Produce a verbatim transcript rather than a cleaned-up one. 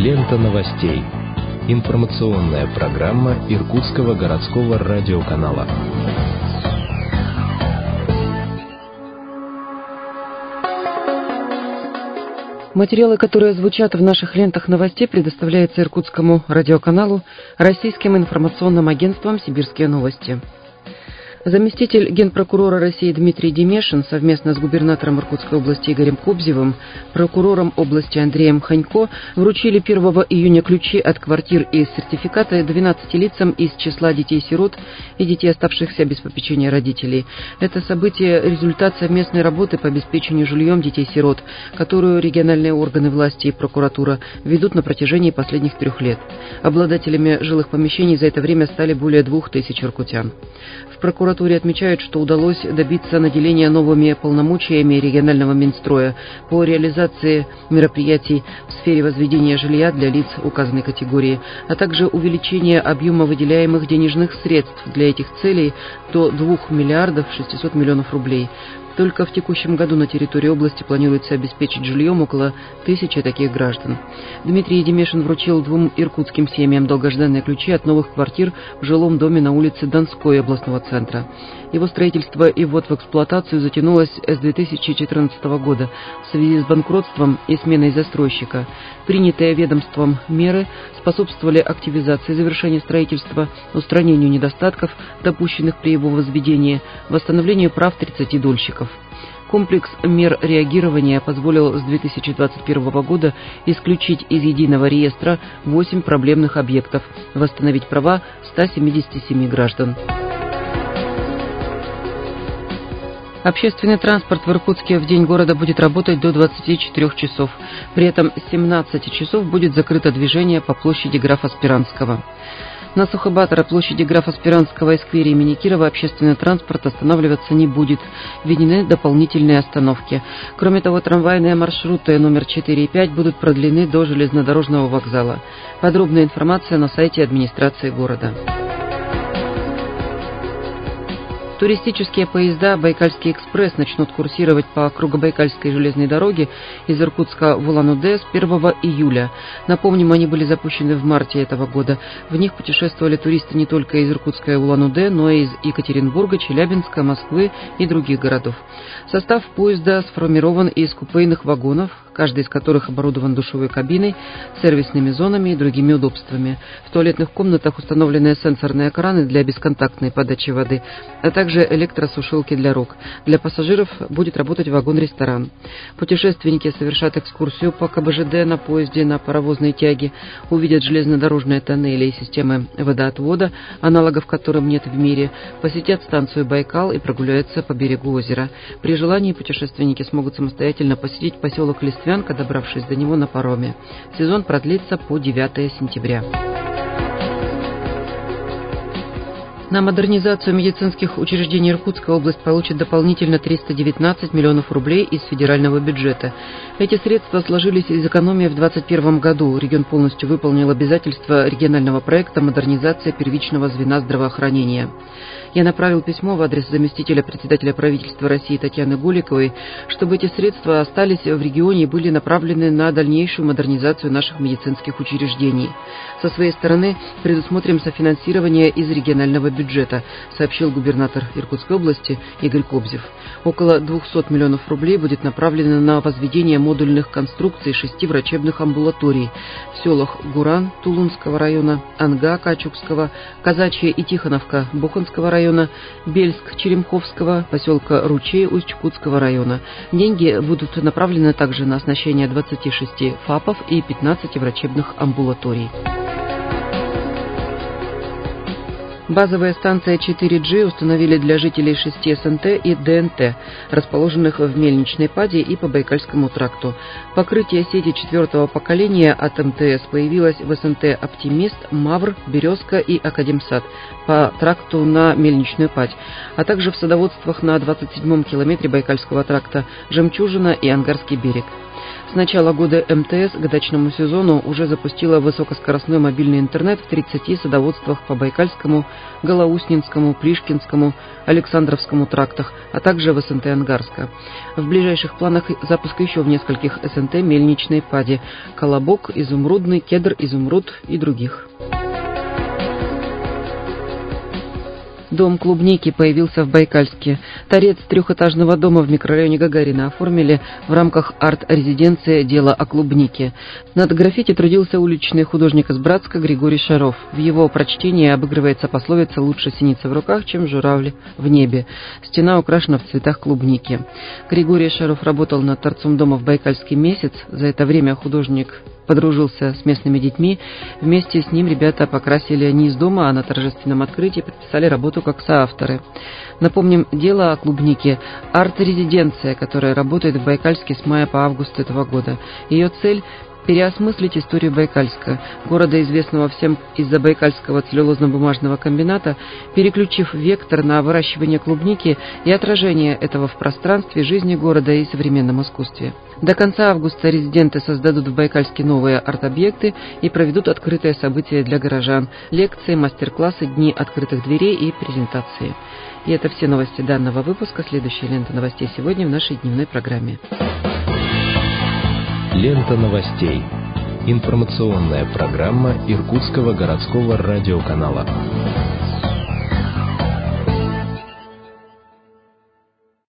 Лента новостей. Информационная программа Иркутского городского радиоканала. Материалы, которые звучат в наших лентах новостей, предоставляются Иркутскому радиоканалу Российским информационным агентством «Сибирские новости». Заместитель генпрокурора России Дмитрий Демешин совместно с губернатором Иркутской области Игорем Кобзевым, прокурором области Андреем Ханько вручили первого июня ключи от квартир и сертификаты двенадцати лицам из числа детей-сирот и детей, оставшихся без попечения родителей. Это событие – результат совместной работы по обеспечению жильем детей-сирот, которую региональные органы власти и прокуратура ведут на протяжении последних трех лет. Обладателями жилых помещений за это время стали более двух тысяч иркутян. В прокуратуре отмечают, что удалось добиться наделения новыми полномочиями регионального Минстроя по реализации мероприятий в сфере возведения жилья для лиц указанной категории, а также увеличения объема выделяемых денежных средств для этих целей до двух миллиардов шестисот миллионов рублей. Только в текущем году на территории области планируется обеспечить жильем около тысячи таких граждан. Дмитрий Демешин вручил двум иркутским семьям долгожданные ключи от новых квартир в жилом доме на улице Донской областного центра. Его строительство и ввод в эксплуатацию затянулось с две тысячи четырнадцатого года в связи с банкротством и сменой застройщика. Принятые ведомством меры способствовали активизации завершения строительства, устранению недостатков, допущенных при его возведении, восстановлению прав тридцати дольщиков. Комплекс мер реагирования позволил с две тысячи двадцать первого года исключить из единого реестра восемь проблемных объектов, восстановить права ста семидесяти семи граждан. Общественный транспорт в Иркутске в день города будет работать до двадцати четырёх часов. При этом с семнадцати часов будет закрыто движение по площади графа Спиранского. На Сухобатора, площади графа Спиранского и сквере имени Кирова общественный транспорт останавливаться не будет. Введены дополнительные остановки. Кроме того, трамвайные маршруты номер четыре и пять будут продлены до железнодорожного вокзала. Подробная информация на сайте администрации города. Туристические поезда «Байкальский экспресс» начнут курсировать по Кругобайкальской железной дороге из Иркутска в Улан-Удэ с первого июля. Напомним, они были запущены в марте этого года. В них путешествовали туристы не только из Иркутска и Улан-Удэ, но и из Екатеринбурга, Челябинска, Москвы и других городов. Состав поезда сформирован из купейных вагонов, каждый из которых оборудован душевой кабиной, сервисными зонами и другими удобствами. В туалетных комнатах установлены сенсорные краны для бесконтактной подачи воды, а также электросушилки для рук. Для пассажиров будет работать вагон-ресторан. Путешественники совершат экскурсию по ка бэ жэ дэ на поезде на паровозной тяге, увидят железнодорожные тоннели и системы водоотвода, аналогов которым нет в мире, посетят станцию Байкал и прогуляются по берегу озера. При желании путешественники смогут самостоятельно посетить поселок Листвянка, добравшись до него на пароме. Сезон продлится по девятое сентября. На модернизацию медицинских учреждений Иркутская область получит дополнительно триста девятнадцать миллионов рублей из федерального бюджета. Эти средства сложились из экономии в двадцать первом году. Регион полностью выполнил обязательства регионального проекта «Модернизация первичного звена здравоохранения». Я направил письмо в адрес заместителя председателя правительства России Татьяны Голиковой, чтобы эти средства остались в регионе и были направлены на дальнейшую модернизацию наших медицинских учреждений. Со своей стороны предусмотрим софинансирование из регионального бюджета, сообщил губернатор Иркутской области Игорь Кобзев. Около двухсот миллионов рублей будет направлено на возведение модульных конструкций шести врачебных амбулаторий в селах Гуран Тулунского района, Анга Качукского, Казачья и Тихоновка Буханского района, Бельск Черемховского, поселка Ручей Усть-Чукотского района. Деньги будут направлены также на оснащение двадцати шести ФАПов и пятнадцати врачебных амбулаторий. Базовая станция четыре джи установили для жителей шести эс эн тэ и дэ эн тэ, расположенных в Мельничной Паде и по Байкальскому тракту. Покрытие сети четвертого поколения от эм тэ эс появилось в эс эн тэ «Оптимист», «Мавр», «Березка» и «Академсад» по тракту на Мельничную Падь, а также в садоводствах на двадцать седьмом километре Байкальского тракта «Жемчужина» и «Ангарский берег». С начала года эм тэ эс к дачному сезону уже запустила высокоскоростной мобильный интернет в тридцати садоводствах по Байкальскому, Голоуснинскому, Плишкинскому, Александровскому трактах, а также в эс эн тэ Ангарска. В ближайших планах запуск еще в нескольких эс эн тэ Мельничной, Паде, Колобок, Изумрудный, Кедр, Изумруд и других. Дом клубники появился в Байкальске. Торец трехэтажного дома в микрорайоне Гагарина оформили в рамках арт-резиденции «Дело о клубнике». Над граффити трудился уличный художник из Братска Григорий Шаров. В его прочтении обыгрывается пословица «Лучше синица в руках, чем журавль в небе». Стена украшена в цветах клубники. Григорий Шаров работал над торцом дома в Байкальске месяц. За это время художник подружился с местными детьми. Вместе с ним ребята покрасили не из дома, а на торжественном открытии подписали работу как соавторы. Напомним, «Дело о клубнике» – арт-резиденция, которая работает в Байкальске с мая по август этого года. Ее цель – переосмыслить историю Байкальска, города, известного всем из-за Байкальского целлюлозно-бумажного комбината, переключив вектор на выращивание клубники и отражение этого в пространстве жизни города и современном искусстве. До конца августа резиденты создадут в Байкальске новые арт-объекты и проведут открытые события для горожан, лекции, мастер-классы, дни открытых дверей и презентации. И это все новости данного выпуска. Следующая лента новостей сегодня в нашей дневной программе. Лента новостей. Информационная программа Иркутского городского радиоканала.